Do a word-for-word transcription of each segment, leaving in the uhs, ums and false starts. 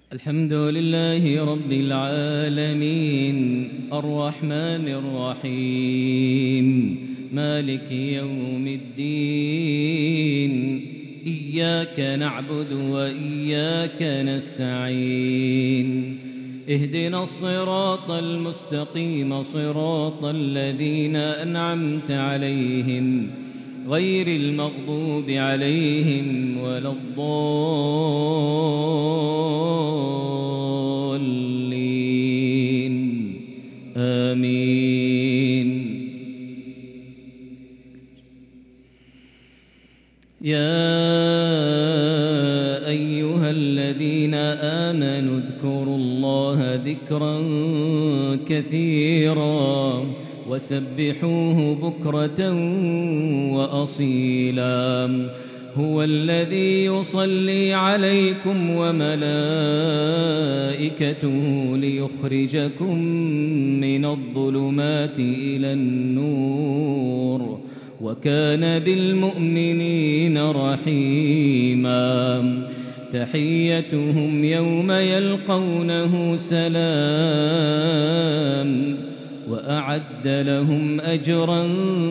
الحمد لله رب العالمين الرحمن الرحيم مالك يوم الدين إياك نعبد وإياك نستعين اهدنا الصراط المستقيم صراط الذين أنعمت عليهم غير المغضوب عليهم ولا الضالين آمين. يا أيها الذين آمنوا اذكروا الله ذكرا كثيرا وسبحوه بكرة وأصيلا هو الذي يصلي عليكم وملائكته ليخرجكم من الظلمات إلى النور وكان بالمؤمنين رحيما تحيتهم يوم يلقونه سلام وأعد لهم أجرا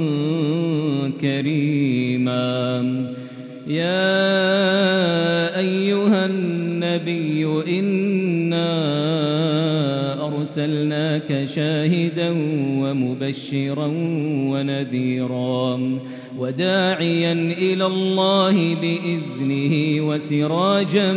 كريما. يا أيها النبي إنا أرسلناك شاهدا ومبشرا ونذيرا وداعيا إلى الله بإذنه وسراجا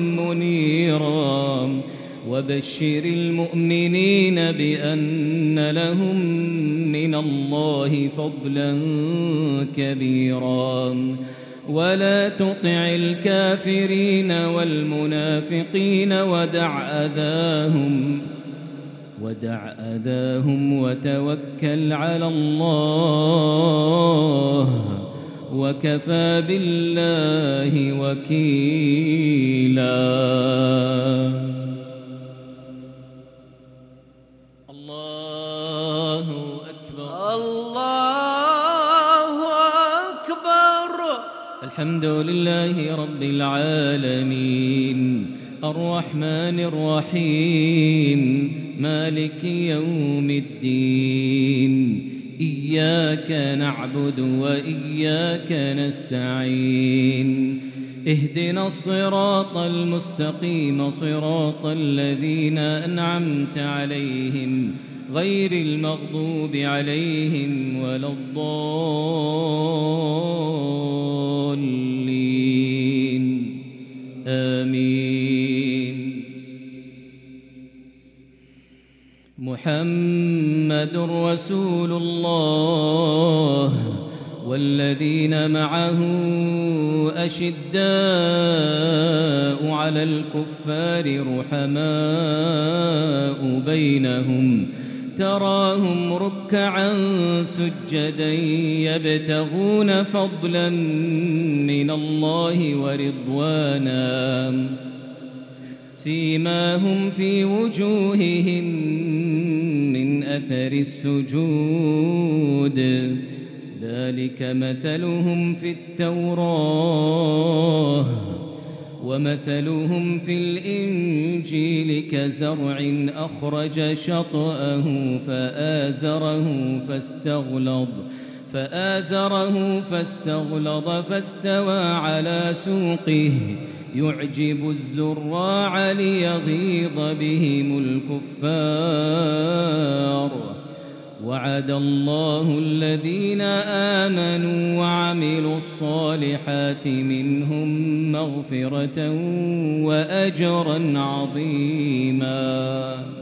منيرا وبشر المؤمنين بأن لهم من الله فضلا كبيرا ولا تطع الكافرين والمنافقين ودع أذاهم ودع أذاهم وتوكل على الله وكفى بالله وكيلا. الله أكبر الله أكبر. الحمد لله رب العالمين الرحمن الرحيم مالك يوم الدين إياك نعبد وإياك نستعين اهدنا الصراط المستقيم صراط الذين أنعمت عليهم غير المغضوب عليهم ولا الضالين آمين. محمد رسول الله والذين معه أشداء على الكفار رحماء بينهم تراهم ركعا سجدا يبتغون فضلا من الله ورضوانا سيماهم في وجوههم من أثر السجود ذلك مثلهم في التوراة ومثلهم في الإنجيل كزرع أخرج شطأه فآزره فاستغلظ فآزره فاستغلظ فاستوى على سوقه يعجب الزراع ليغيظ بهم الكفار. وعد الله الذين آمنوا وعملوا الصالحات منهم مغفرة وأجرا عظيما.